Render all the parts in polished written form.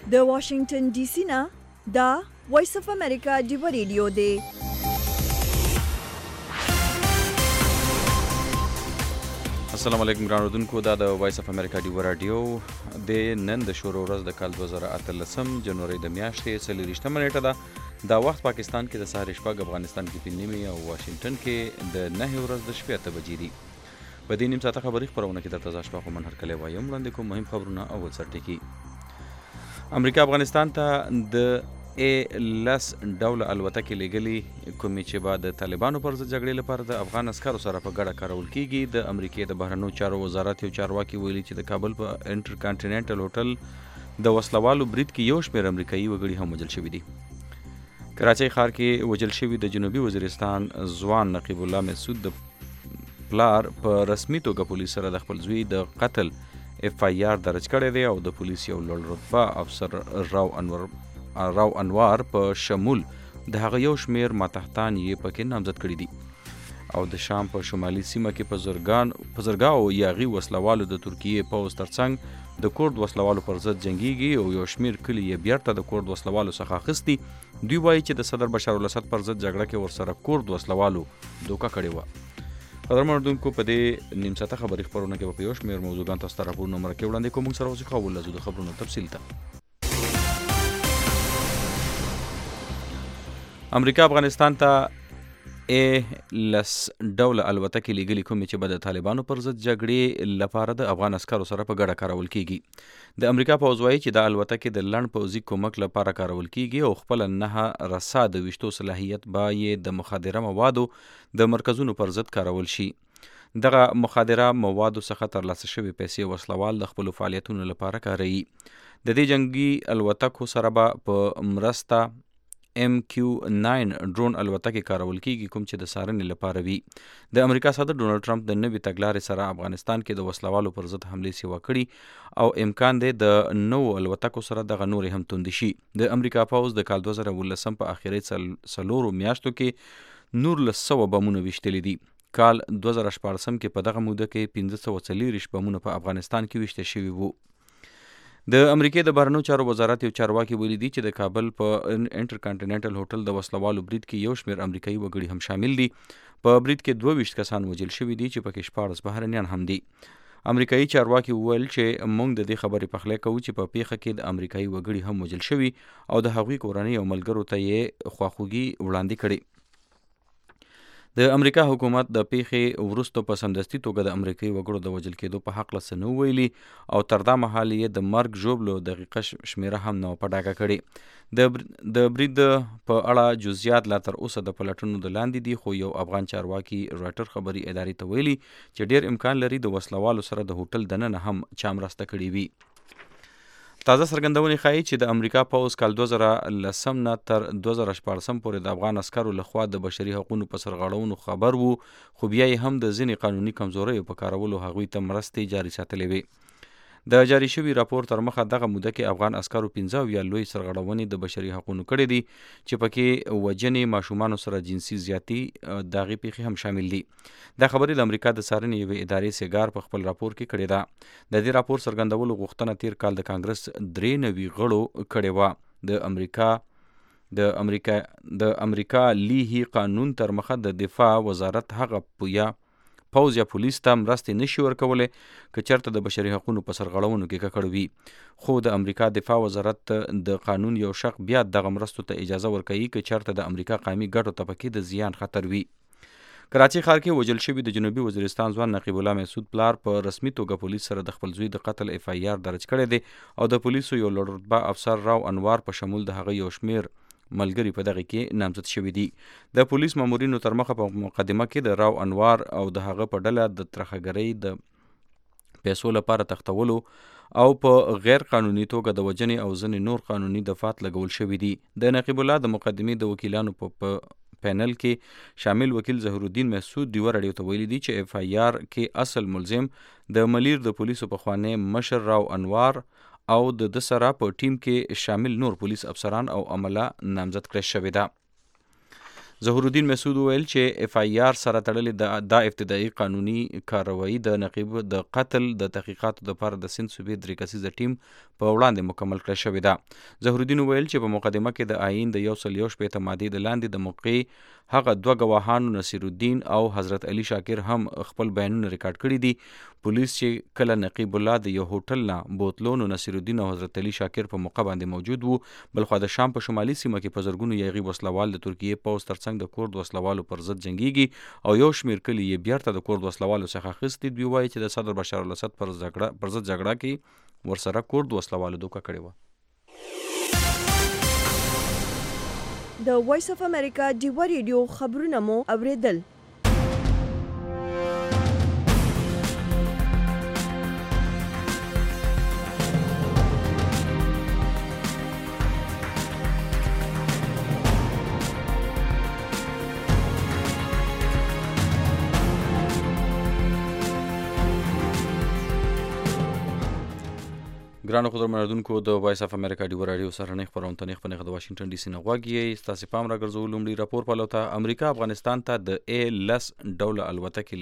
د واشنگټن ډي سي نه دا وایس اف امریکا ډیو ریډیو دی. السلام علیکم ګران اردوونکو، دا د وایس اف امریکا ډیو رادیو د نن د شروع ورځ د کال 2018 جنوري د میاشتې 24 نیټه ده. دا وخت پاکستان کې د سهار شپږ، افغانستان کې 5 نیمې او واشنگټن کې د 9 ورځ د شپې 8 بجې دي. په دې نیم ساعته خبري خپرونه کې درته زه اشفاق منهر کلی وایم. وړاندې کوم مهم خبرونه. اول سرټکی: امریکا افغانستان ته د A-10 ډوله الوتکې لیږلي، کومې چې به د طالبانو پر ضد جګړې لپاره د افغان عسکرو سره په ګډه کارول کیږي. د امریکې د بهرنیو چارو وزارت یو چارواکي ویلي چې د کابل په انټر کانټیننټل هوټل د وسلوالو برید کې یو شمېر امریکایي وګړي هم وژل شوي دي. کراچۍ ښار کې وژل شوي د جنوبي وزیرستان ځوان نقیب الله مسعود د پلار په رسمي توګه پولیس سره د خپل زوی د قتل FIR درج کړی دی او د پولیس یو لوړ رتبه افسر راو انوار په شمول د هغه یو شمیر ماتحتان یې پکې نامزد کړي دي. او د شام په شمالي سیمه کې په زرګاو یاغي وسلوالو د ترکیې پوځ ترڅنګ د کورد وسلوالو پر ضد جنګیږي او یو شمیر کلي یې بیرته د کورد وسلوالو څخه اخیستي. دوی وایي چې د صدر بشار الاسد پر ضد جګړه کې ورسره کورد وسلوالو دوکه کړې وه. قدرمن اردوونکو، په دې نیم ساعته خبري خپرونه کې په یو شمیر موضوعګان تاسو ته راپورونه مرکې وړاندې کوم. موږ سره اوسئ، ولزو د خبرونو تفصیل ته. امریکا افغانستان ته A-10 ډوله الوتکې لیږلي، کومې چې به د طالبانو پر ضد جګړې لپاره د افغان عسکرو سره په ګډه کارول کیږي. د امریکا پوځ وایي چې دا الوتکې د لنډ پوځي کومک لپاره کارول کیږي او خپله 9 رسا د ویشتو صلاحیت به یې د مخدره موادو د مرکزونو پر ضد کارول شي. دغه مخدره موادو څخه ترلاسه شوي پیسې وسلوال د خپلو فعالیتونو لپاره کاروي. د دې جنگي الوتکو سره به په مرسته MQ-9 ډرون الوتکې کارول کیږي، کوم چې د څارنې لپاره وي. د امریکا صدر ډونالډ ټرمپ د نوي تګلارې سره افغانستان کې د وسلوالو پر ضد حملې سیوا کړي او امکان دی د نوو الوتکو سره دغه نورې هم توندې شي. د امریکا پوځ د کال 2019 په اخري 4 میاشتو کې 1900 بمونه ویشتلي دي. کال 2014 کې په دغه موده کې 1540 بمونه په افغانستان کې ویشته شوي وو. د امریکې د بهرنیو چارو وزارت یو چارواکي ویلي دي چې د کابل په انټر کانټیننټل هوټل د وسلوالو برید کې یو شمېر امریکایي وګړي هم شامل دي. په برید کې 22 کسان وژل شوي دي چې پکې 14 بهرنیان هم دي. امریکایي چارواکي وویل چې موږ د دې خبرې پخلی کوو چې په پیښه کې د امریکایي وګړي هم وژل شوي او د هغوی کورنۍ او ملګرو ته یې خواخوږي وړاندې کړې. د امریکا حکومت د پیښې وروسته په سمدستي توګه د امریکایي وګړو د وژل کېدو په هکله څه نه ویلي او تر دا مهاله یې د مرګ ژوبلو دقیقه شمېره هم نه په ډاګه کړې. د برید په اړه جزئیات لا تر اوسه د پلټنو د لاندې دي، خو یو افغان چارواکي راټر خبري ادارې ته ویلي چې ډیر امکان لري د وسلوالو سره د هوټل دننه هم چا مرسته کړې وي. تازه څرګندونې ښایي چې د امریکا پوځ کال 2010 نه تر 2014 پورې د افغان عسکرو لخوا د بشري حقوقو په سرغړونو خبر وو، خو بیا یې هم د ځینې قانوني کمزوریو په کارولو هغوی ته مرستې جاري ساتلې وي. د جاري شوي راپور تر مخه دغه موده کې افغان عسکرو 15 لوی سرغړونې د بشري حقوقو کړې دي چې پکې وژنې، ماشومانو سره جنسي زیاتي، داغي پیښې هم شامل دي. دا خبرې د امریکا د څارنې یوې ادارې سیګار په خپل راپور کې کړې ده. د دې راپور څرګندولو غوښتنه تیر کال د کانګرس 93 غړو کړې وه. د امریکا لیهي قانون تر مخه د دفاع وزارت هغه یا پوځ یا پولیس ته مرستې نشي ورکولی که چېرته د بشري حقوقو په سرغړونو کې ککړ وي. خو د امریکا دفاع وزارت د قانون یو شق بیا دغه مرستو ته اجازه ورکوي که چېرته د امریکا قومي ګټو ته پکې د زیان خطر وي. کراچۍ ښار کې وژل شوي د جنوبي وزیرستان ځوان نقیب الله مسعود پلار په رسمي توګه پولیس سره د خپل زوی د قتل FIR درج کړی دی او د پولیسو یو لوړ رتبه افسر راو انوار په شمول د هغه یو شمیر ملګري په دغه کې نامزد شوي دي. د پولیس مامورینو تر مخه په مقدمه کې د راو انوار او د هغه په ډله د ترخګرۍ د پیسو لپاره تختولو او په غیر قانوني توګه د وژنې او ځینې نور قانوني دفعات لګول شوي دي. د نقیب الله د مقدمې د وکیلانو په پینل کې شامل وکیل ظهور الدین مسعود دیوه راډیو ته ویلي دي چې FIR کې اصل ملزم د ملیر د پولیسو پخوانی مشر راو انوار او د سره په ټیم کې شامل نور پولیس افسران او عمله نامزد کړی شوې ده. ظهور الدین مسعود ویل چې اف آی آر سره تړلې د ابتدایي قانوني کاروایی د نقیب د قتل د تحقیقاتو لپاره د سند صوبې درې کسیزه ټیم په وړاندې مکمل کړی شوې ده. ظهور الدین ویل چې په مقدمه کې د آئین د 161 مادې د لاندې د موقع هغه دوه ګواهانو نصیر الدین او حضرت علي شاکر هم خپل بیانونه ریکارډ کړي دي. پولیس چې کله نقیب الله د یو هوټل نه بوتلونو نصیر الدین او حضرت علي شاکر په موقع باندې موجود وو، بلخوا د شام په شمالي سیمه کې په زرګونو یاغي وسلوال د ترکیې پوځ ترڅنګ د کورد وسلوالو پر ضد جنګیږي او یو شمیر کلی یې بیرته د کورد وسلوالو څخه اخیستي. دوی وایي چې د صدر بشار الاسد پر ضد جګړه کې ورسره کورد وسلوالو دوکه کړې وه. د وایس اف امریکا ډیوا ریډیو خبرونه مو اوریدل. ګرانو خبرمندونکو د وایس اف امریکا ډیوا رادیو سره نه خبرونه خپل د واشنگټن ډي سي نه غواګي. تاسو پام راګرځول لومړی راپور په لوته امریکا افغانستان ته د A-10 الوتکې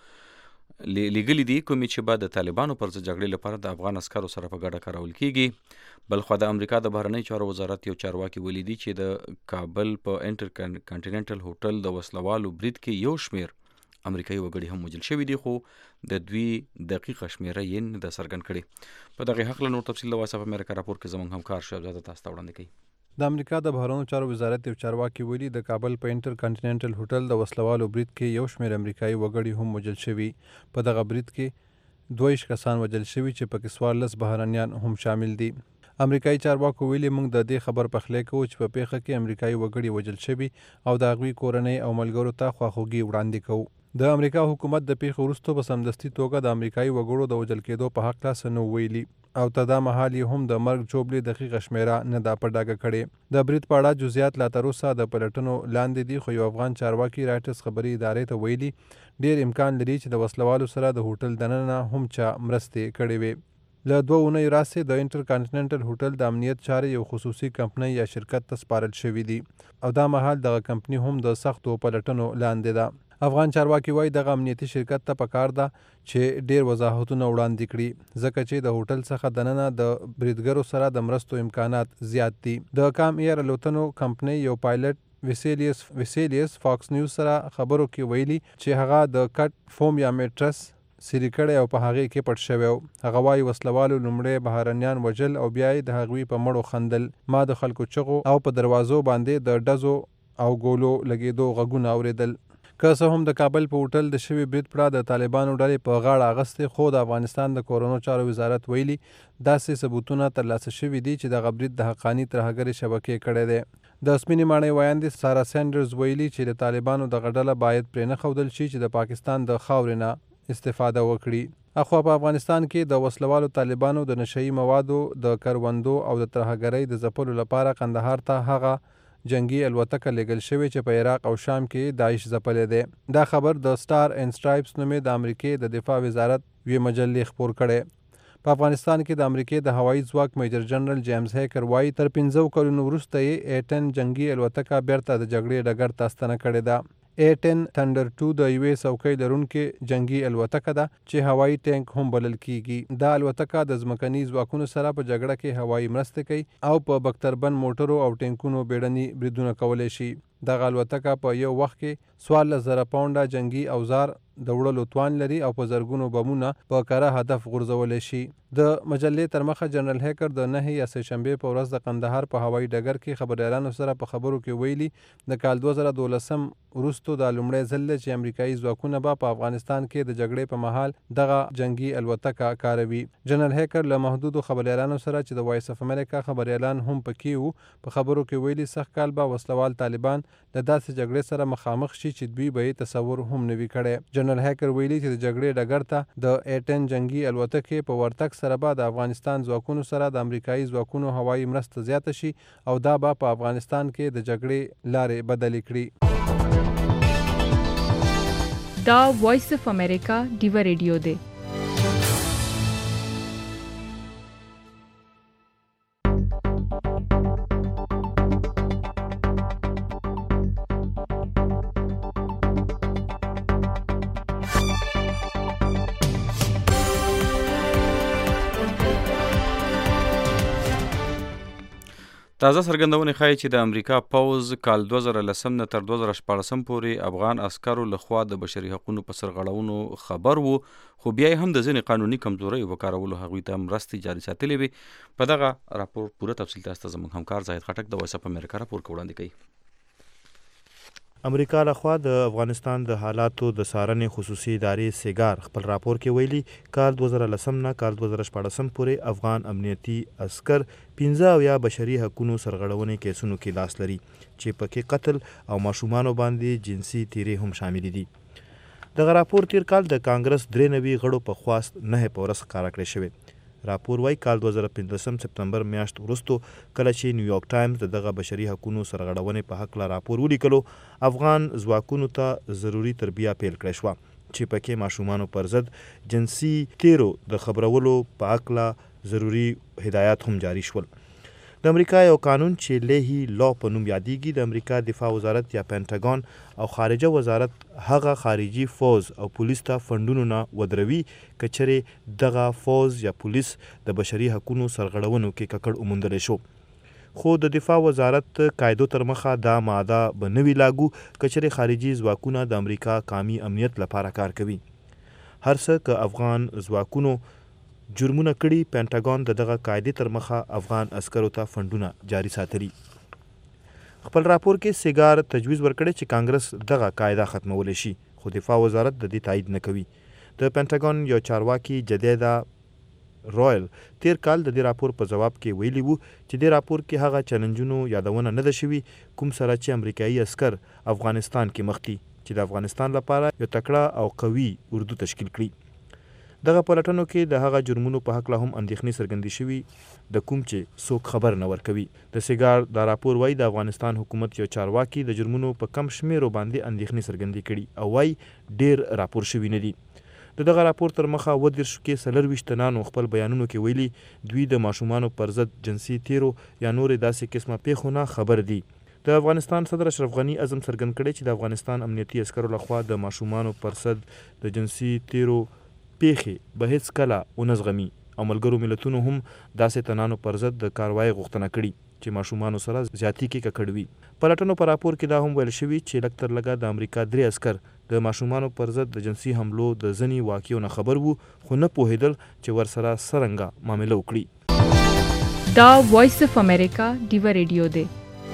لګلې دي کومې چې بعد د طالبانو پر ضد جګړې لپاره د افغان عسکرو سره په ګډه کارول کیږي. بلخو د امریکا د بهرنی چارو وزارت یو چارواکي ولیدي چې د کابل په انټر کانټیننټل هوټل د وسلوالو برید کې یو شمیر امریکایي وګړي هم وژل شوي دي، خو د دوی دقیقه شمیره یې نه ده څرګند کړې. په دغه هکله نور تفصیل د وایس اف امریکا راپور کې زموږ همکار شهزاده تاسو ته وړاندې کوي. د امریکا د بهرنیو چارو وزارت یو چارواکي ویلي د کابل په انټر کانټیننټل هوټل د وسلوالو برید کې یو شمیر امریکایي وګړي هم وژل شوي. په دغه برید کې 22 کسان وژل شوي چې پکې 14 بهرنیان هم شامل دي. امریکایي چارواکو ویلي موږ د دې خبر پخلی کوو چې په پیښه کې امریکایي وګړي وژل شوي او د هغوی کورنۍ او ملګرو ته خواخوږي وړاندې کوو. د امریکا حکومت د پیښې وروسته په سمدستي توګه د امریکایي وګړو د وژل کېدو په هکله څه نه ویلي او تر دا مهال یې هم د مرګ جوبلې دقیقه شمیره نه ده په ډاګه کړې. د برید په اړه جزئیات لا تر اوسه د پلټنو لاندې دي، خو یو افغان چارواکي رایټرز خبري ادارې ته ویلي ډیر امکان لري چې د وسلوالو سره د هوټل دننه هم چا مرستې کړې وي. له 2 اونیو راهیسې د انټر کانټیننټل هوټل د امنیت چارې یو خصوصي کمپنۍ یا شرکت ته سپارل شوي دي او دا مهال دغه کمپنۍ هم د سختو پلټنو لاندې ده. افغان چارواکي وایي دغه امنیتي شرکت ته پکار ده چې ډیر وضاحتونه وړاندې کړي ځکه چې د هوټل څخه دننه د بریدګرو سره د مرستو امکانات زیات دي. د کام ایر الوتنو کمپنۍ یو پایلټ ویسیلیس فاکس نیوز سره خبرو کې ویلي چې هغه د کټ فوم یا میټرس سری کړی او په هغې کې پټ شوی و. هغه وایي وسلوالو لومړی بهرنیان وژل او بیا یې د هغوی په مړو خندل. ما د خلکو چغو او په دروازو باندې د ډزو او ګولو لګېدو غږونه اورېدل. که څه هم د کابل په هوټل د شوي برید پړه د طالبانو ډلې په غاړه اغستې، خو د افغانستان د کورونو چارو وزارت ویلي داسې ثبوتونه ترلاسه شوي دي چې دغه برید د حقاني ترهګرې شبکې کړی دی. د سپینې ماڼۍ ویاندې سارا سینډرز ویلي چې د طالبانو دغه ډله باید پرې نه ښودل شي چې د پاکستان د خاورې نه استفاده وکړي. اخوا په افغانستان کې د وسلوالو طالبانو د نشهیي موادو د کروندو او د ترهګرۍ د ځپلو لپاره قندهار ته هغه جنگي الوتکه لګل شوې چې په عراق او شام کې داعش ځپلې دی. دا خبر د سټار اینډ سټرایپس نومې د امریکې د دفاع وزارت یوې مجلې خپور کړی. په افغانستان کې د امریکې د هوایي ځواک میجر جنرال جیمز هیکر وایي تر 15 کلونو وروسته یې A-10 جنگي الوتکه بیرته د جګړې ډګر ته ستنه کړې ده. A-10 تندر 2 د یوې څوکۍ لرونکې جنگي الوتکه ده چې هوایي ټینک هم بلل کیږي. دا الوتکه د ځمکني ځواکونو سره په جګړه کې هوایي مرستې کوي او په بختربند موټرو او ټینکونو بیړني بریدونه کولی شي. دغه الوتکه په یو وخت کې 14,000 پاونډه جنگي اوزار د وړلو توان لري او په زرګونو بمونه په کره هدف غورځولی شي. د مجلې تر مخه جنرال هیکر د 9 یا سه شنبې په ورځ د قندهار په هوایي ډګر کې خبریالانو سره په خبرو کې ویلي د کال 2012 وروسته دا لومړی ځل دی چې امریکایي ځواکونه به په افغانستان کې د جګړې په مهال دغه جنگي الوتکه کاروي. جنرال هیکر له محدودو خبریالانو سره چې د وایس اف امریکا خبریالان هم پکې وو په خبرو کې ویلي سخت کال به وسلوال طالبان د داسې جګړې سره مخامخ شي چې دوی به یې تصور هم نه وي کړی. جنرال هیکر ویلي چې د جګړې ډګر ته د A-10 جنگي الوتکې په ورتګ سره به د افغانستان ځواکونو سره د امریکایي ځواکونو هوایي مرسته زیاته شي او دا به په افغانستان کې د جګړې لارې بدلې کړي. دا وایس اف امریکا ډیوا ریډیو دی. تازه څرګندونې ښایي چې د امریکا پوځ کال 2010 نه تر 2014 پورې افغان عسکرو لخوا د بشري حقوقو په سرغړونو خبر وو، خو بیا هم د ځینې قانوني کمزورۍ په کارولو هغوی ته مرستې جاري ساتلې وي. په دغه راپور پوره تفصیل تاسو ته زموږ همکار زاهد خټک د وایس اف امریکا راپور وړاندې کوي. امریکا لخوا د افغانستان د حالاتو د څارنې خصوصي ادارې سیګار خپل راپور کې ویلي کال 2010 نه کال 2014 پورې افغان امنیتي عسکر 15 بشري حقوقو سرغړونې کیسونو کې لاس لري چې پکې قتل او ماشومانو باندې جنسي تیرې هم شامل دي. دغه راپور تیر کال د کانګرس 93 غړو په خواست 9 په ورځ ښکاره کړی شوی. راپور وايي کال 2015 سپتمبر میاشت وروسته کله چې نیویارک ټایمز دغه بشري حقوقو سرغړونې په حق لا راپور ولیکلو، افغان ځواکونو ته ضروري تربیه پیل کړې شوه چې پکې ماشومانو پر ضد جنسي تیرو د خبرولو په حق لا ضروري هدایات هم جاری شول. د امریکا یو قانون چې لیهی لا په نوم یادېږي د امریکا دفاع وزارت یا پینټاګون او خارجه وزارت هغه خارجي فوز او پولیس ته فندونو نه ودروي که چېرې دغه فوز یا پولیس د بشري حقوقو سرغړونو کې ککړ وموندلی شو. خو د دفاع وزارت قاعدو تر مخه دا ماده به نه وي لاګو که چېرې خارجي ځواکونه د امریکا قومي امنیت لپاره کار کوي. هر څه که افغان ځواکونو جرمونه کړي، پینټاګون د دغه قاعدې تر مخه افغان عسکرو ته فندونه جاري ساتلي. خپل راپور کې سیګار تجویز ورکړی چې کانګرس دغه قاعده ختمولی شي، خو دفاع وزارت د دې تایید نه کوي. د پینټاګون یو چارواکي جدیدا رویل تیر کال د دې راپور په جواب کې ویلي وو چې د راپور کې هغه چیلنجونو یادونه نه ده شوي کوم سره چې امریکایي عسکر افغانستان کې مخ دي چې د افغانستان لپاره یو تکړه او قوي اردو تشکیل کړي. دغه پلټنو کې د هغه جرمونو په حق لا هم اندېښنې څرګندې شوي د کوم چې څوک خبر نه ورکوي. د سیګار دا راپور وایي د افغانستان حکومت یو چارواکي د جرمونو په کم شمیرو باندې اندېښنې څرګندې کړي او وایي ډیر راپور شوي نه دي. د دغه راپور تر مخه 30 کې 40 تنانو خپل بیانونو کې ویلي دوی د ماشومانو پر ضد جنسي تیرو یا نورې داسې قسمه پیښو نه خبر دي. د افغانستان صدر اشرف غني عزم څرګند کړی چې د افغانستان امنیتي عسکرو لخوا د ماشومانو پر ضد د جنسي تیرو پیښې به هیڅ کله ونه زغمي او ملګرو ملتونو هم داسې تنانو پر ضد د کاروای غوښتنه کړې چې ماشومانو سره زیاتی کې ککړ وي. پلټنو په راپور کې دا هم ویل شوي چې لږ تر لږه د امریکا 3 عسکر د ماشومانو پر ضد د جنسي حملو د ځینې واقعو نه خبر وو خو نه پوهېدل چې ورسره څرنګه معامله وکړي. دا وایس اف امریکا ډیوا ریډیو دی.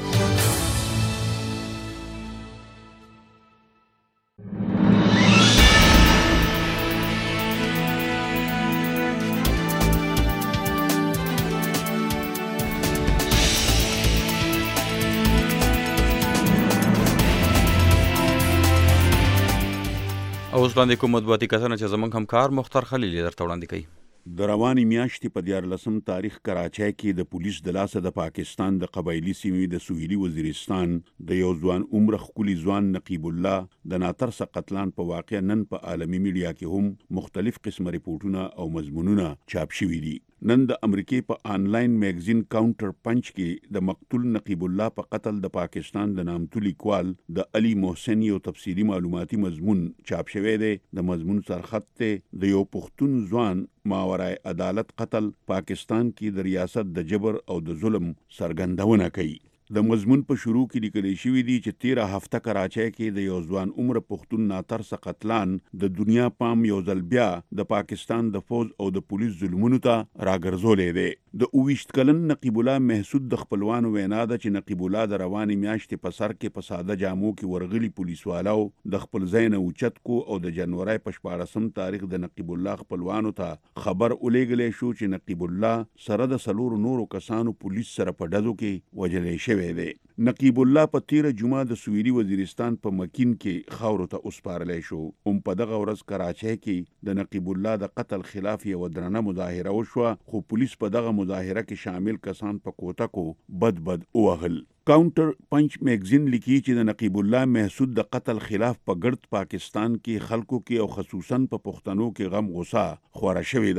اوس وړاندې کوم مطبوعاتي کتنه چې زموږ همکار مختار خلیل درته وړاندې کوي. د روانې میاشتې په 14 تاریخ کراچۍ کې د پولیس د لاسه د پاکستان د قبایلي سیمې د سویلي وزیرستان د یو ځوان عمر ښکلي ځوان نقیب الله د ناترسه قتلان په واقع نن په عالمي میډیا کې هم مختلف قسمه ریپورټونه او مضمونونه چاپ شوي دي. نن د امریکې په آنلاین میگزین کاونټر پنچ کې د مقتول نقیب الله په قتل د پاکستان د نامتو لیکوال د علي محسن یو تفصیلي معلوماتي مضمون چاپ شوی دی. د مضمون سرخط ته د یو پښتون ځوان ماورای عدالت قتل پاکستان کې د ریاست د جبر او د ظلم سرګندونه کوي. د مضمون په شروع کې لیکل شوی دی چې 13 هفته کراچۍ کې د یو ځوان عمر پښتون ناترسه قتلان د دنیا پام یو ځل بیا د پاکستان د فوج او د پولیس ظلمونو ته راګرځولې دی. د 28 کلن نقیب الله محسود د خپلوانو وینا ده چې نقیب الله د روانې میاشتې په سر کې په ساده جامو کې ورغلي پولیسوالو د خپل ځای نه اوچت کو او د جنوري په 14 تاریخ د نقیب الله خپلوانو ته خبر ولېږلی شو چې نقیب الله سره د 4 نورو کسانو پولیس سره په ډزو کې وژلې شوی دی. نقیب الله په 13 جمعه د سویلي وزیرستان په مکین کې خاورو ته وسپارلی شو. په دغه ورځ کراچۍ کې د نقیب الله د قتل خلاف یو درنه مظاهره وشوه خو پولیس په دغه مظاهره کې شامل کسان په کوټکو بد وهل. کاونټر پنچ میگزین لیکي چې د نقیب الله محسود د قتل خلاف په ګرد پاکستان کې خلکو کې او خصوصا په پښتنو کې غم غوسه خوره شوې ده.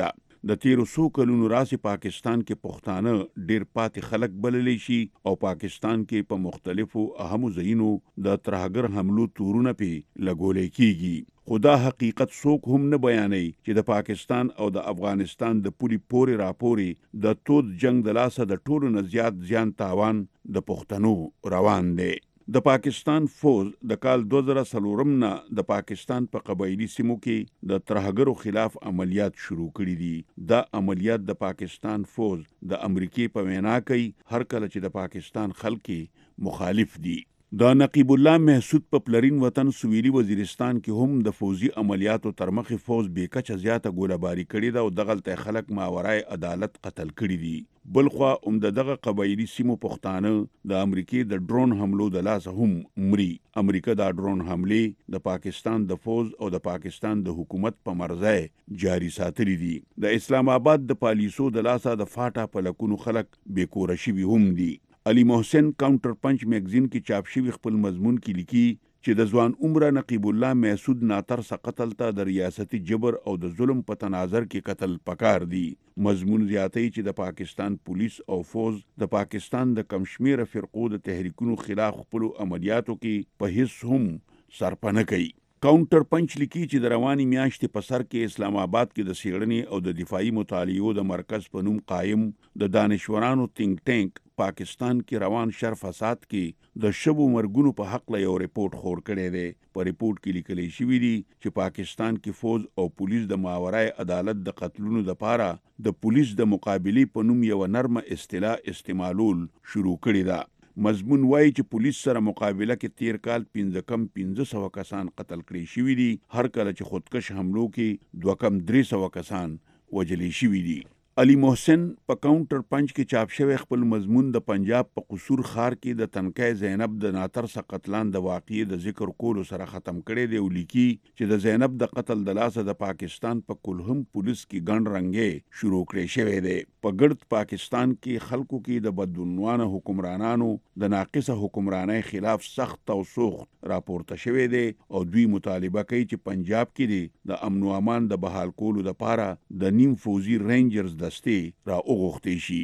د تیرو څو کلونو راځي پاکستان کې پښتانه ډیر پاتې خلک بللی شي او پاکستان کې په مختلفو اهمو ځایونو د ترهګر حملو تورونه پی لګولې کیږي. خدا حقیقت څوک هم نه بیانوي چې د پاکستان او د افغانستان د پولي پورې راپورې د تود جنگ د لاسه د ټولو نه زیات زیان تاوان د پښتنو روان دی. د پاکستان فوج د کال 2004 نه د پاکستان په قبایلی سیمو کې د ترهګرو خلاف عملیات شروع کړي دي. دا عملیات د پاکستان فوج د امریکای په وینا کوي هر کله چې د پاکستان خلک مخالف دي. د نقیب الله محسود په پلرین وطن سویلي وزیرستان کې هم د فوزي عملیاتو تر مخې فوج بیکچه زیاته ګوله‌باري کړې ده او دغلته خلک ماورای عدالت قتل کړي دي. بلخوا دغه قبایلی سیمو پښتانه د امریکای د ډرون حملو د لاسه هم مري. امریکا دا ډرون حملې د پاکستان د فوج او د پاکستان د حکومت په مرزای جاری ساتلي دي. د اسلام آباد د پالیسو د لاسه د فاټا په لکونو خلک بیکوره شوي هم دي. علي محسن کاونټر پنچ میگزین کې چاپ شوی خپل مضمون کې لیکي چې د ځوان عمره نقیب الله محسود ناترسه قتل ته د ریاستي جبر او د ظلم په تناظر کې قتل پکار دی. مضمون زیاتوي چې د پاکستان پولیس او فوج د پاکستان د کمشمیره فرقو د تحریکونو خلاف خپل عملیاتو کې په هیڅ هم سرپنه کوي. کاونټر پنچ لیکي چې د رواني میاشتې په سر کې اسلام آباد کې د څېړنې او د دفاعي مطالعو د مرکز په نوم قایم د دانشورانو تینک ټینک پاکستان کې روان شر فساد کې د شبو مرګونو په حق له یو ریپورت خور کړی دی. په ریپورت کې لیکل شوی دی چې پاکستان کې فوج او پولیس د ماورای عدالت د قتلونو د پاره د پولیس د مقابلې په نوم یو نرمه اصطلاح استعمالول شروع کړی ده. مضمون وایي چې پولیس سره مقابله کې تیر کال 1500 کسان قتل کړي شوي دي. هر کله چې خودکش حملو کې 300 کسان وجلی شوي دي. علي محسن په کاونټر پنچ کې چاپ شوی خپل مضمون د پنجاب په قصور خار کې د تنکای زینب د ناترسه قتلان د واقعې د ذکر کولو سره ختم کړي دی او لیکي چې د زینب د قتل د لاسه د پاکستان په کلهم پولیس کې ګڼ رنګې شروع کړي شوی دی. په ګرد پاکستان کې خلکو کې د بدعنوانه حکمرانانو د ناقصه حکمرانۍ خلاف سخت او سوخت راپورته شوی دی او دوی مطالبه کوي چې پنجاب کې د امن او امان د بحال کولو لپاره د نیم فوزي رینجرز دستي را اوغوښتي شي.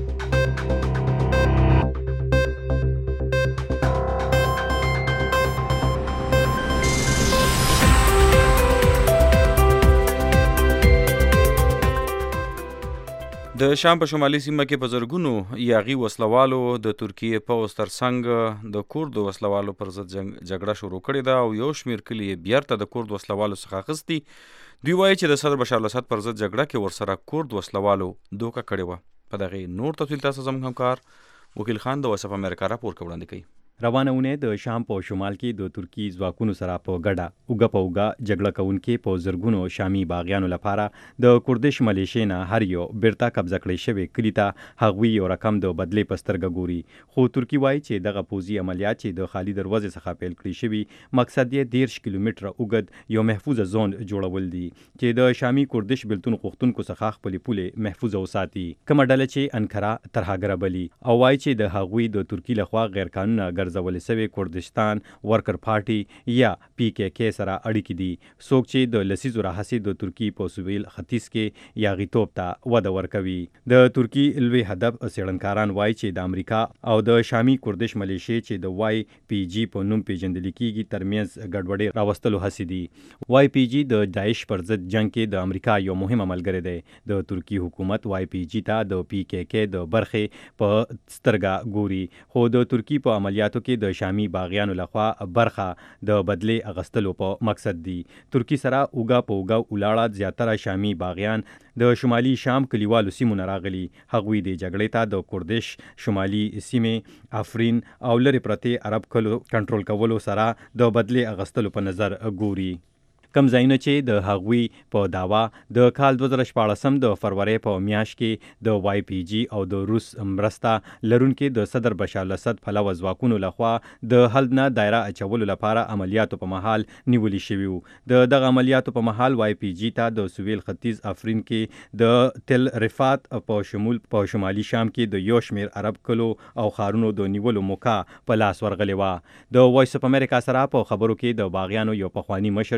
د شام په شمالي سیمه کې په زرګونو یاغي وسلوالو د ترکیې پوځ ترڅنګ د کورد وسلوالو پر ضد جګړه شروع کړې ده او یو شمېر کلي بیرته د کورد وسلوالو څخه اخیستي. دوی وایي چې د صدر بشار الاسد پر ضد جګړه کې ورسره کورد وسلوالو دوکه کړې وه. په دغې نور تفصیل تاسو زموږ همکار وکیل خان د وایس اف امریکا راپور وړاندې کوي. روانه اونۍ د شام په شمال کې د ترکی ځواکونو سره په ګډه اوږه په اوږه جګړه کوونکې په زرګونو شامي باغیانو لپاره د کوردش ملیشې نه هر یو بیرته قبضه کړی شوی کلي ته هغوی یو رقم د بدلې په سترګه ګوري. خو ترکي وایي چې دغه پوځي عملیات چې د خالي دروازې څخه پیل کړي شوي مقصد یې 13 کیلومتره اوږد یو محفوظه زون جوړول دي چې د شامي کوردش بېلتون غوښتونکو څخه خپلې پولې محفوظه وساتي. کومه ډله چې انکره ترهګره بلي او وایي چې د هغوی د ترکي لخوا غیرقانونه ګرځول سوی کوردستان ورکر پارټي یا پی کې کې سره اړیکې دي. څوک چې د لسیزو راهیسې د ترکي په سویل ختیځ کې یاغیتوب ته وده ورکوي. د ترکي لوی هدف څېړنکاران وایي چې د امریکا او د شامي کوردش ملیشې چې د وای پی جی په نوم پیژندل کیږي ترمنځ ګډوډي راوستلو هڅې دي. وای پی جی د داعش پر ضد جنگ کې د امریکا یو مهمه ملګری دی. د ترکي حکومت وای پی جی ته د پی کې کې د برخې په سترګه ګوري خو د ترکي په عملیاتو کې د شامي باغیانو لخوا برخه د بدلې اغستلو په مقصد دي. ترکی سره اوږه په اوږه ولاړه زیاتره شامي باغیان د شمالي شام کلیوالو سیمو نه راغلي. هغوی د جګړې ته د کوردش شمالي سیمې افرین او لرې پرتې عرب کلو کنټرول کولو سره د بدلې اغستلو په نظر ګوري. کم ځایونه چې د هغوی په داوا د کال 2014 د فروری په میاشت کې د وای پی جی او د روس مرسته لرونکي د صدر بشار الاسد پلوه ځواکونو لخوا د حل نه دایره اچولو لپاره عملیاتو په مهال نیولي شوي وو. د دغه عملیاتو په مهال وای پی جی ته د سویل ختیځ افرین کې د تل رفات په شمول په شمالي شام کې د یو شمېر عرب کلو او ښارونو د نیولو موقع په لاس ورغلې وه. د وایس اف امریکا سره په خبرو کې د باغیانو یو پخوانی مشر جنرال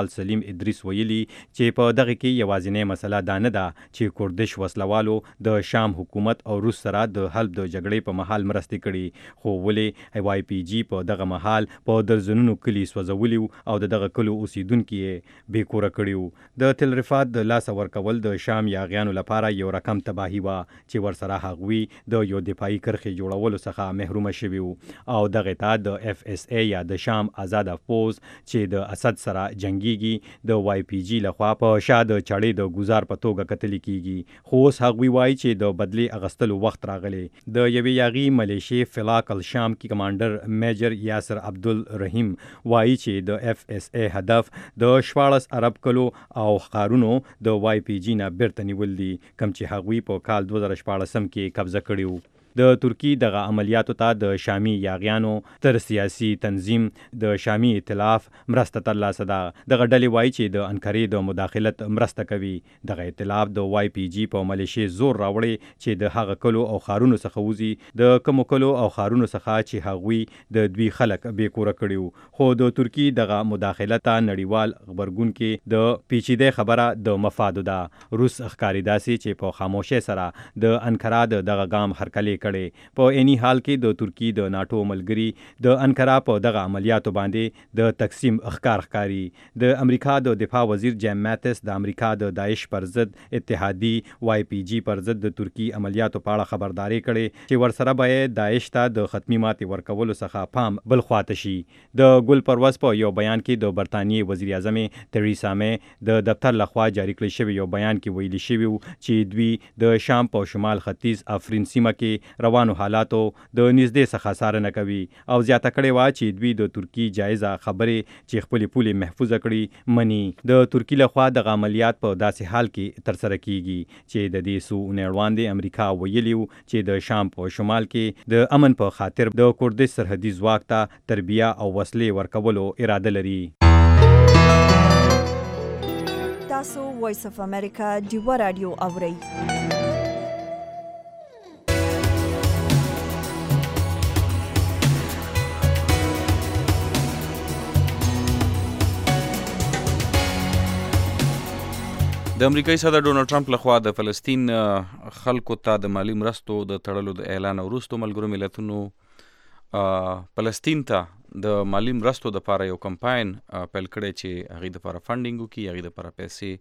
نړیوال سلیم ادریس ویلي چې په دغه کې یوازینی مسله دا نه ده چې کوردش وسلوالو د شام حکومت او روس سره د حل د جګړې په مهال مرستې کړي، خو ولې واي پی جی په دغه مهال په درزنونو کلی سوځولي او دغه کلو اوسیدونکي یې بې کوره کړي. د تل رفات د لاس ورکول د شام یاغیانو لپاره یو رقم تباهي وه چې ورسره هغوی د یو دفاعي کرښې جوړولو څخه محرومه شوي وو او دغه ته د اف اس ای یا د شام آزاده فوز چې د اسد سره جنگيږي د واي پی جی لخوا په شا د چړې د گزار په توګه کتل کیږي، خو اوس هغوی وایي چې د بدلی اغستلو وخت راغلی. د یوې یاغي ملیشې فلاک الشام کې کمانډر میجر یاسر عبدالرحیم وایي چې د اف اس ای هدف د 14 ارب کلو او ښارونو د واي پی جی نه بیرته نیول دي کوم چې هغوی په کال 2014 کې قبضه کړي وو. د ترکی دغه عملیاتو ته د شامی یاغیانو تر سیاسي تنظیم د شامی ائتلاف مرسته ترلاسه ده. دغه ډلې وایي چې د انکرې د مداخلت مرسته کوي. دغه ائتلاف د واي پی جی په ملیشې زور راوړي چې د هغه کلو او ښارونو څخه وځي د کومو کلو او ښارونو څخه چې هغوی د دوی خلک بې کوره کړي وو. خو د ترکی دغه مداخلت نړیوال خبرګون کې د پیچیده خبره د مفادو ده. روس ښکاري داسې چې په خاموشۍ سره د انکرا دغه ګام هرکلی په اني حال کې د ترکی د ناتو ملګری د انکرا په دغه عملیاتو باندې د تقسیم ښکاری. د امریکا د دفاع وزیر جیم ماتس د امریکا د داعش پر ضد اتحادی واي پی جی پر ضد د ترکی عملیاتو په اړه خبرداري کړي چې ورسره به داعش ته د ختمي ماتې ورکولو څخه پام بل خواته شي. د ګل پروز په یو بیان کې د برتانیې وزیر اعظم تریسا مې د دفتر لخوا جاری کړی شوی یو بیان کې ویلي شوی چې دوی د شام په شمال ختیځ افرین سیمه کې روانو حالاتو د نږدې څخه څارنه کوي او زیاته کړې وه چې دوی د ترکی جایزه خبرې چې خپلې پولې محفوظه کړي مني. د ترکی لخوا دغه عملیات په داسې حال کې ترسره کیږي چې د دې څو اونۍ وړاندې امریکا ویلي و چې د شام په شمال کې د امن په خاطر د کوردش سرحدي ځواک ته تربیه او وسلې ورکولو اراده لري. تاسو وایس اف امریکا ډیوا رادیو اورئ. د امریکایي صدر ډونالډ ټرمپ لخوا د فلسطین خلکو ته د مالی مرستو د تړلو د اعلان وروسته ملګرو ملتونو فلسطین ته د مالی مرستو د لپاره یو کمپاین پیل کړی چې هغې د لپاره فنډینګ وکړي، هغې د لپاره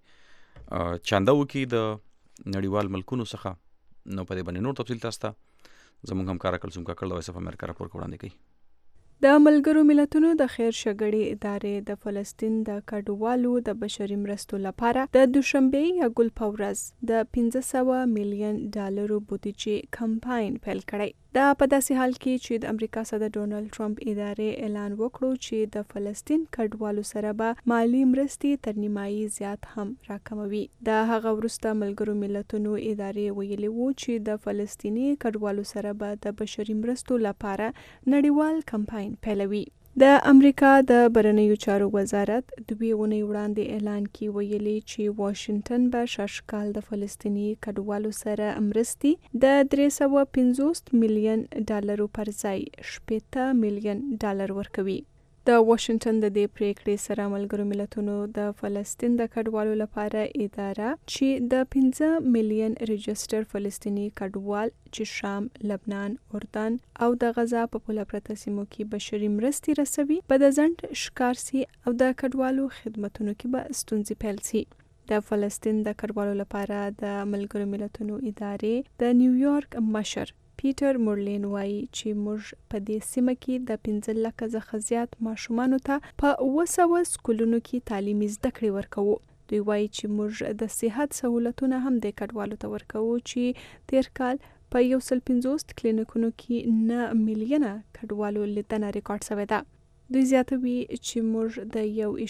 پیسې چانده وکړي د نړیوال ملکونو څخه. نو په دې باندې نور تفصیل تاسو ته زموږ همکاره کلثوم کاکړ د وایس اف امریکا راپور وړاندې کوي. د ملګرو ملتونو د خیر ښېګړې ادارې د فلسطین د کډوالو د بشري مرستو لپاره د دوشنبې یا ګل په ورځ د $500 میلیون بودیجې کمپاین پیل کړی. دا په داسې حال کې چې د امریکا صدر ډونالډ ټرمپ ادارې اعلان وکړو چې د فلسطین کډوالو سره به مالی مرستې تر نیمایي زیات هم راکموي. د هغه وروسته ملګرو ملتونو ادارې ویلي وو چې د فلسطیني کډوالو سره به د بشري مرستو لپاره نړیوال کمپاین پیلوي. د امریکا د بهرنیو چارو وزارت 2 اونۍ وړاندې اعلان کې ویلي چې واشنگټن به شاشکال د فلسطیني کډوالو سره مرستې د $350 میلیون پر ځای $80 میلیون ورکوي. د واشنگټن د دې پریکړې سره ملګرو ملتونو د فلسطین د کډوالو لپاره اداره چې د 5 میلیون رجسټر فلسطیني کډوال چې شام، لبنان، اردن او د غزا په پوله پرته سیمو کې بشري مرستې رسوي په د ځنډ ښکار سي او د کډوالو خدمتونو کې به ستونزې پیل سي. د فلسطین د کډوالو لپاره د ملګرو ملتونو ادارې د نیویارک مشر پیټر مورلین وایي چې موږ په دې سیمه کې د 15 لکه څخه زیات ماشومانو ته په 200 سکولونو کې تعلیمي زده کړې ورکوو. دوی وایي چې موږ د صحت سهولتونه هم د کډوالو ته ورکوو چې تیر کال په 150 کلینیکونو کې 9 میلیونه کډوالو لیدنه ریکارډ شوې ده. دوی زیاتوي چې موږ د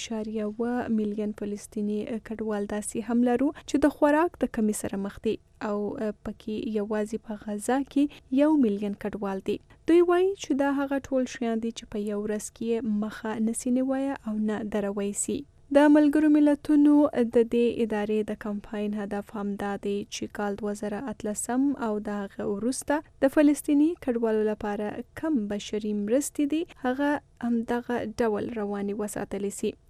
1.1 میلیون فلسطیني کډوال داسې هم لرو چې د خوراک د کمی سره مخ دي او پکې یوازې په غزا کې 1 میلیون کډوال دي. دوی وایي چې دا هغه ټول شیان دي چې په یو ورځ کې مخه نسی نیوي او نه دروي سي. د ملګرو ملتونو د دې ادارې د کمپاین هدف هم دا دی چې کال 2018 او د هغه وروسته د فلسطیني کډوالو لپاره کم بشري مرستې دي هغه همدغه ډول رواني وساتلی سي.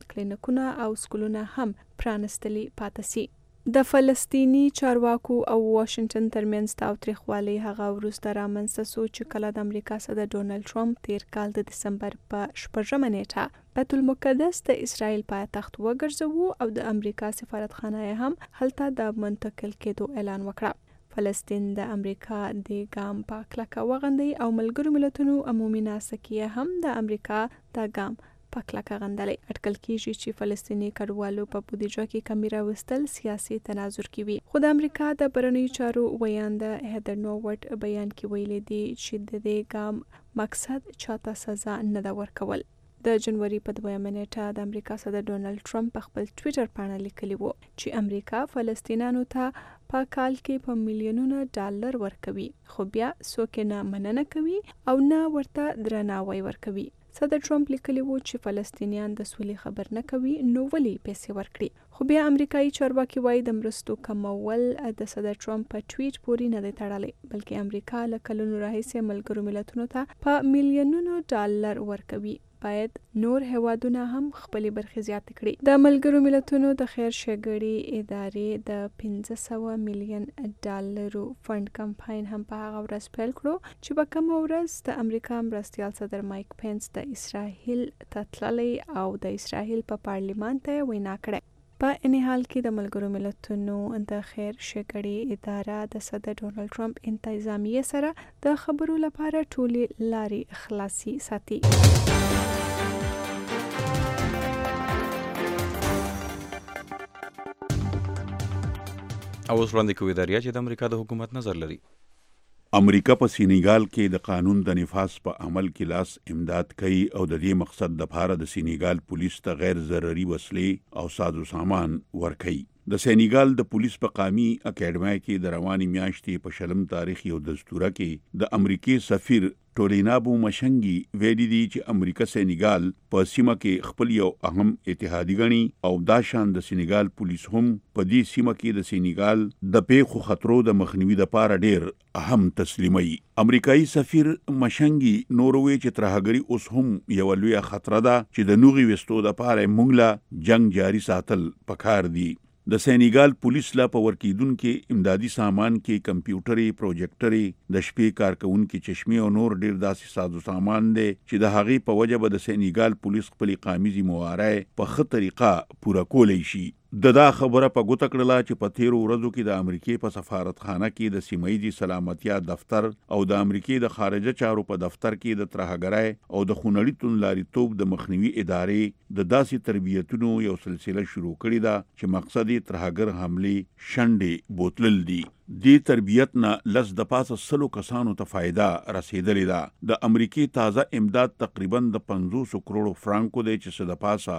کلینیکونه او سکولونه هم پرانستلي پاتې سي. د فلسطینی چارواکو او واشنگټن ترمنځ تاوتریخوالی هغه وروسته رامنځته سو چې کله د امریکا صدر ډونالد ټرمپ تیر کال د دسمبر په 8 نیټه بیت المقدس د اسرائیل پایتخت وګرځوو او د امریکا سفارتخانه هم هلته د منتقل کېدو اعلان وکړ. فلسطین د امریکا د ګام په کلکه وغندي او ملګرو ملتونو عمومي ناسکیه هم د امریکا د ګام په کلکه غندلې. اټکل کیږي چې فلسطینی کډوالو په بودیجه کې کمی راوستل سیاسي تناظر کوي. خو د امریکا د بهرنیو چارو ویاند هیدر نوورټ بیان کې ویلي دی چې د دې ګام مقصد چاته سزا نه دا ورکول. د جنوري په 2 نیټه د امریکا صدر ډونالد ټرمپ په خپل ټوئیټر باندې لیکلی وو چې امریکا فلسطینیانو ته په کال کې په میلیونونو ډالر ورکوي، خو بیا څوک نه مننه کوي او نه ورته درناوی ورکوي. صدر ټرمپ لیکلی وو چې فلسطینیان د سولې خبر نه کوي، نو ولې پیسې ورکړي؟ خو بیا امریکایي چارواکي وایي د مرستو کمول د صدر ټرمپ په ټویټ پورې نه دی تړلی، بلکې امریکا له کلونو راهیسې ملګرو ملتونو ته په میلیونونو ډالر ورکوي. باید نور هیوادونه هم خپلې برخې زیاتې کړي. د ملګرو ملتونو د خیر ښېګړې ادارې د 500 میلیون ډالرو فند کمپاین هم په هغه ورځ پیل کړو چې په کومه ورځ د امریکا مرستیال صدر مایک پینس د اسرائیل ته تللی او د اسرائیل په پارلیمان ته وینا کړې. په انهي حال کې د ملګرو ملتونو د خیر ښېګړې اداره د صدر ډونالد ټرمپ انتظامیې سره د خبرو لپاره ټولې لارې خلاصي ساتي. او اوس وړاندې کوي دریا چې د امریکا د حکومت نظر لري. امریکا په سینیګال کې د قانون د نفاذ په عمل کې لاس امداد کوي او د دې مقصد د لپاره د سینیګال پولیس ته غیر ضروري وسلې او سازو سامان ورکوي. د سینیګال د پولیس په قومي اکیډمۍ کې د رواني میاشتې په 20 تاریخ یو دستوره کې د امریکای سفیر ټولینابو مشنګي ویلي دي چې امریکا سینیګال په سیمه کې خپل یو اهم اتحادی غني او دا شان د سینیګال پولیس هم په دې سیمه کې د سینیګال د پیښو خطرو د مخنیوي لپاره ډیر اهم تسلیمي. امریکایي سفیر مشنګي نوروي چې ترهګری اوس هم یو لوی خطر ده چې د نوغي وستو لپاره موږ لا جنگ جاری ساتل پکار دي. د سینیګال پولیس لا په ورکیدونکو امدادي سامان کې کمپیوټري پروجیکټري د شپې کارکونکو چشمه او نور ډیر داسې سازو سامان دي چې د هغې په وجه به د سینیګال پولیس خپل قامي ذمہواري په ښه طریقه پوره کولای شي. دا خبره په ګوته کړله چې په 13 ورځو کې د امریکای په سفارتخانه کې د سیمایي سلامتیا دفتر او د امریکای د خارجه چارو په دفتر کې د ترهګرۍ او د خونړي توندلاریتوب د مخنیوي ادارې د داسې تربیتونو یو سلسله شروع کړې ده چې مقصد یې ترهګر حملې شنډې بوتلل دي. دې تربیت نه لس د پاسه 100 کسانو ته فایده رسیدلې ده. د امریکای تازه امداد تقریبا د 500 کروڑ فرانکو دی چې څه د پاسه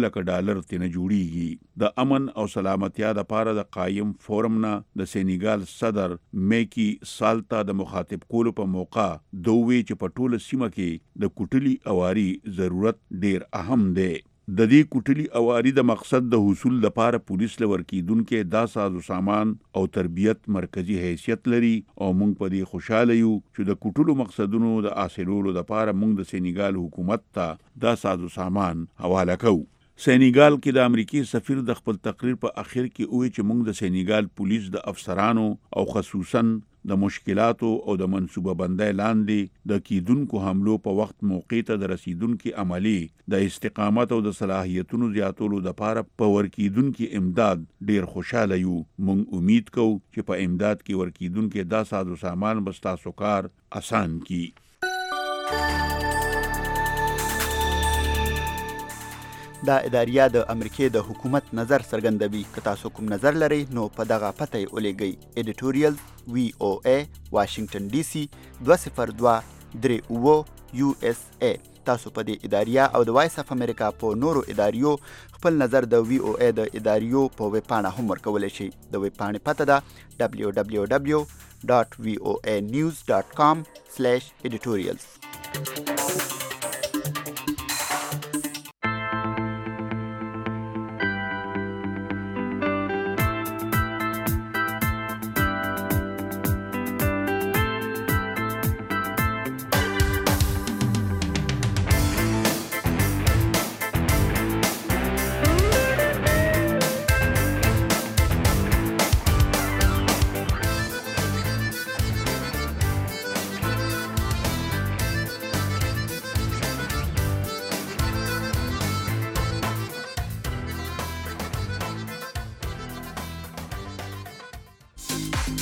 $9 تنه جوړیږي. د امن او سلامتیا د پاره د قایم فورم نه د سینیګال صدر میکی سالتا د مخاطب کولو په موقع دوی چې په ټوله سیمه کې د کوټلی اواري ضرورت ډیر اهم دی. د دې کوټلی اواري د مقصد د حصول لپاره پولیس لور کیدونکو د سازو سامان او تربیت مرکزی حیثیت لري او موږ په دې خوشاله یو چې د کوټلو مقصدونو د حاصلولو لپاره موږ د سینیګال حکومت ته د سازو سامان حواله کوو. سینیګال کې د امریکای سفیر د خپل تقریر په اخر کې وایي چې موږ د سینیګال پولیس د افسرانو او خصوصاً د مشکلاتو او د منصوبه بندۍ لاندې د کیدونکو حملو په وخت موقع ته د رسیدونکو عملی د استقامت او د صلاحیتونو زیاتولو لپاره په ورکیدونکو امداد ډیر خوشاله یو. موږ امید کوو چې په امداد کې ورکیدونکو د سازو سامان به تاسو کار آسان کی. دا اداریه د امریکای د حکومت نظر څرګندوي. که تاسو کوم نظر لرئ نو په دغه پته یې ولیږئ. ایډیټوریال VOA واشنگټن ډي سي 20238 USA. تاسو په دې اداریه او د وایس اف امریکا په نورو اداریو خپل نظر د VOA د اداریو په ویب پاڼه هم ورکولی شئ. د ویب پاڼې پته ده www.voanews.com/editorials.